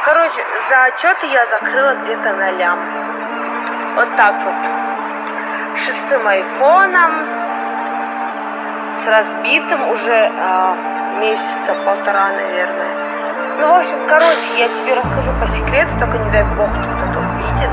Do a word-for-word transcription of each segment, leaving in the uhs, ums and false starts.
Короче, за отчеты я закрыла где-то на лям. Вот так вот. Шестым айфоном, с разбитым уже э, месяца полтора, наверное. Ну, в общем, короче, я тебе расскажу по секрету, только не дай бог кто-то это увидит.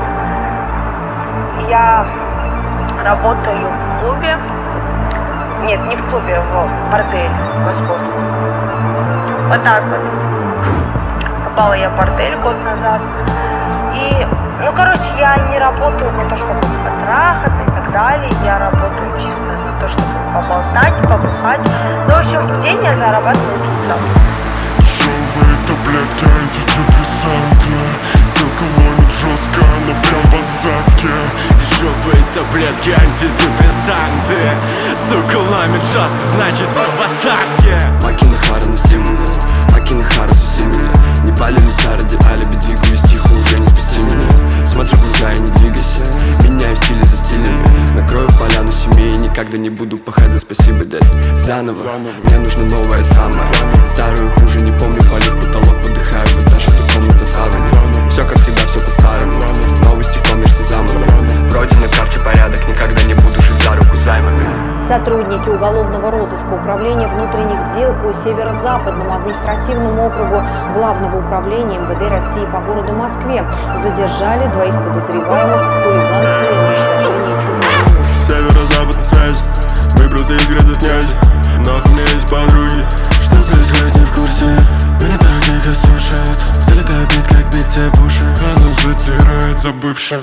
Я работаю в клубе. Нет, не в клубе, в борделе московском. Вот так вот. Попала я в бордель год назад. И, ну, короче, я не работаю на то, чтобы потрахаться и так далее. Я работаю чисто на то, чтобы поболтать, побухать. Ну, в общем, в день я зарабатываю туда. Дешевые таблетки, антидепрессанты. Ссылка ломит жестко, но прям в осадке. Дешевые таблетки, антидепрессанты. Сука ломит жестко, значит все в осадке. Макина хара на стимуле, Макина хара с усилиями. Не палимся ради алиби, двигаюсь тихо, уже не спасти меня. Смотрю в глаза и не двигайся, меняю стили за стилями. Накрою поляну семьи и никогда не буду пахать за спасибо дать. Заново, мне нужно новое самое. Старую хуже, не помню, полив потолок, выдыхаю в этаж, эту комнату в саване. Все как всегда, все по-старому, новости коммерса замана. Вроде на карте порядок, никогда не буду жить за руку займами. Сотрудники уголовного розыска Управления внутренних дел по Северо-Западному административному округу Главного управления эм вэ дэ России по городу Москве задержали двоих подозреваемых в хулиганстве и уничтожении чужого имущества. Северо-западная связь, мы просто из грязи в князи. Нахуй мне есть подруги. Что происходит, не в курсе. Меня так дико слушают. Залетает бит, как бит те пуши. Она затирает забывший.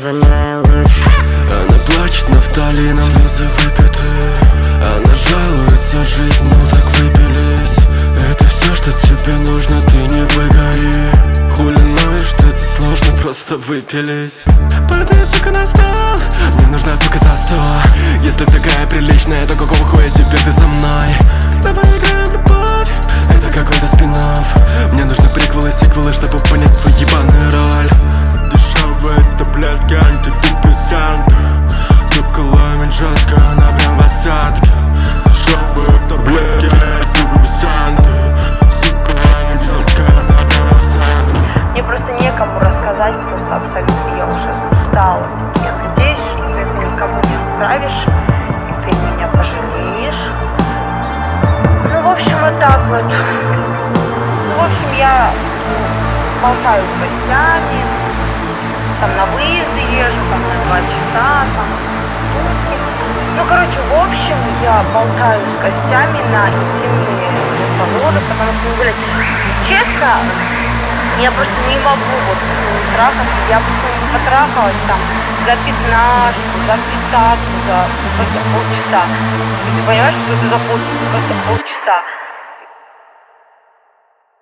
Она плачет нафталином, слезы выпиты. Она жалуется жизнью, так выпились. Это все, что тебе нужно, ты не выгори. Хули ноешь, это сложно, просто выпились. Падай, сука, на стол. Мне нужна, сука, за сто. Если такая приличная, то какого хуя теперь ты со мной? Давай играем в любовь, это какой-то спин-офф. Мне нужны приквелы, сиквелы, чтобы понять твою ебаную роль. Дешевые таблетки, антидепрессанты. Сука ломит жестко, она прям в осадке. Дешевые таблетки, антидепрессанты. Сука ломит жестко, она прям в осадке. Мне просто некому рассказать, просто абсолютно я уже устала. Я надеюсь, что ты это никому не отправишь, и ты меня пожалеешь. Ну, в общем, вот так вот. Ну, в общем, я болтаю с гостями, там на выезды езжу, там на два часа, там сутки. Ну, короче, в общем, я болтаю с гостями на интимные разговоры, потому что, ну, блядь, честно, я просто не могу вот трахаться, я просто не потрахалась там за пятнадцать, за тридцать, за просто полчаса. И ты понимаешь, что это за пол, просто полчаса.